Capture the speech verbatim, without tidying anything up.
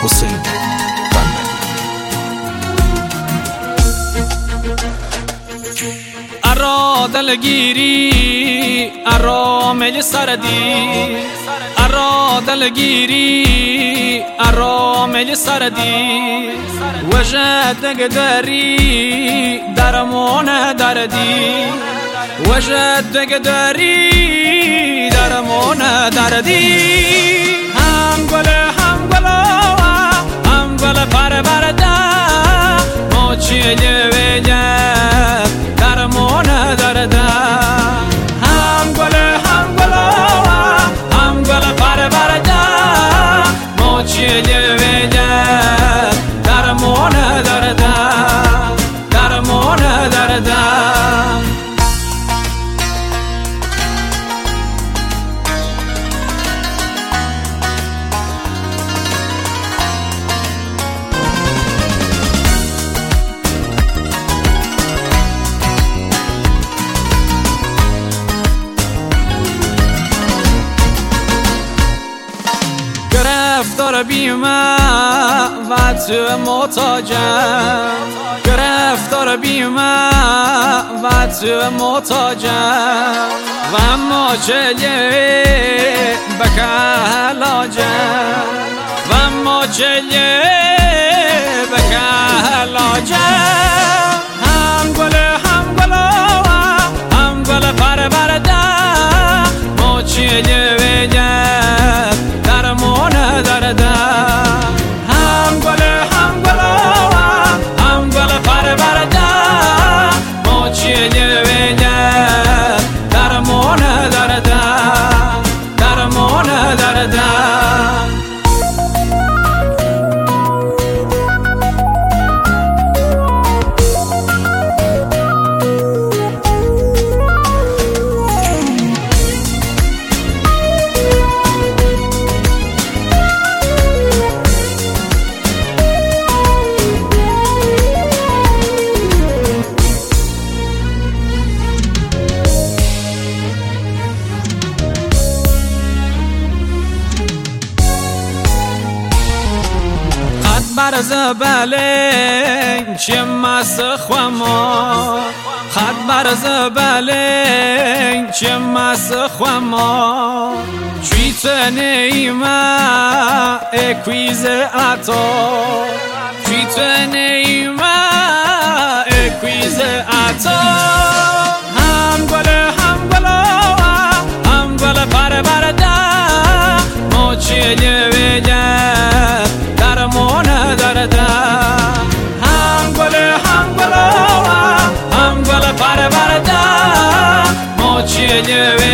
حسین بندری. ارا دلگیری ارا مل سردی، ارا دلگیری ارا مل سردی، وجد نقدری درمون دردی، وجد نقدری درمون دردی. هم گل هم گل هم گل پر برده موچی جویجه درمون درده. هم گل هم گل هم گل پر برده موچی جویجه درمون درده، درمون درده. گرفتار بیمه و تو محتاجم، گرفتار بیمه و تو محتاجم، و اما چلیه بکه علاجم، و اما چلیه بکه علاجم. هم گل هم گل هم گل پر برده موچی جویجه درمون درده. هم گل هم گل هم گل پر برده موچی جویجه درمون درده، درمون درده. بر زبالین چه مسخ ما، خد بر زبالین چه مسخ ما، چی تنیما اکویز عطا، چی تنیما اکویز عطا. هم گل هم گل هم گل پر برده موچی جویجه درمون درده. هم گل هم گل هم گل پر برده موچی جویجه